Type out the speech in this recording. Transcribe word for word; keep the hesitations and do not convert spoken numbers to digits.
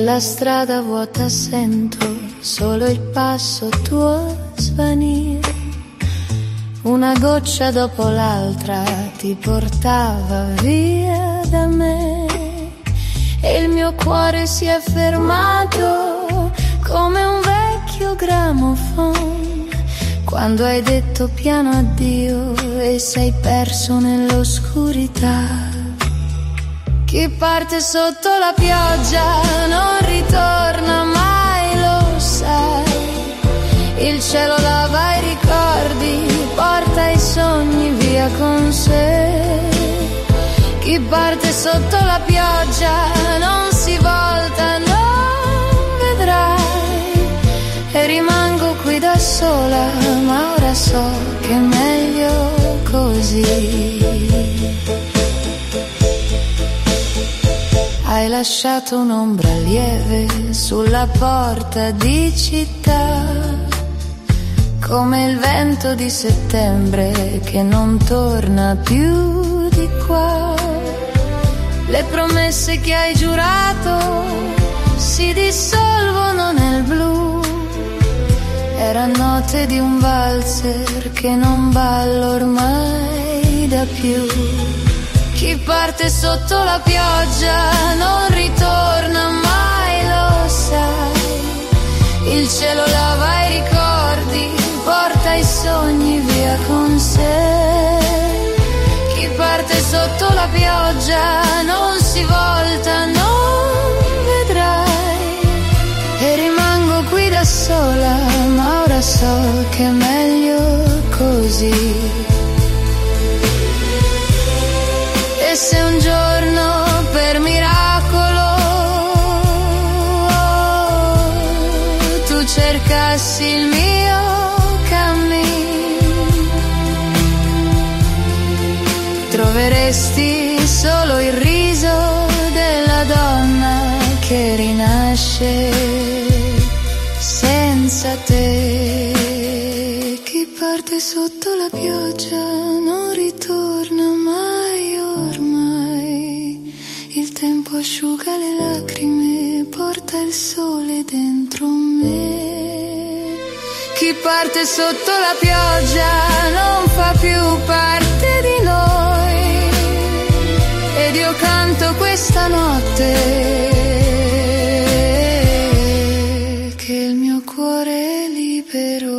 la strada vuota sento solo il passo tuo svanire. Una goccia dopo l'altra ti portava via da me e il mio cuore si è fermato come un vecchio gramophone quando hai detto piano addio e sei perso nell'oscurità. Chi parte sotto la pioggia non ritorna mai, lo sai. Il cielo lava i ricordi, porta i sogni via con sé. Chi parte sotto la pioggia non si volta, non vedrai. E rimango qui da sola, ma ora so che è meglio così. Hai lasciato un'ombra lieve sulla porta di città, come il vento di settembre che non torna più di qua. Le promesse che hai giurato si dissolvono nel blu. Erano note di un valzer che non ballo ormai da più. Chi parte sotto la pioggia non ritorna mai, lo sai. Il cielo lava i ricordi, porta i sogni via con sé. Chi parte sotto la pioggia non si volta, non vedrai. E rimango qui da sola, ma ora so che è meglio così. E se un giorno per miracolo tu cercassi il mio cammino, troveresti solo il riso della donna che rinasce senza te. Chi parte sotto la pioggia non ritorna mai ormai. Il tempo asciuga le lacrime, porta il sole dentro me. Chi parte sotto la pioggia non fa più parte di noi. Ed io canto questa notte che il mio cuore è libero.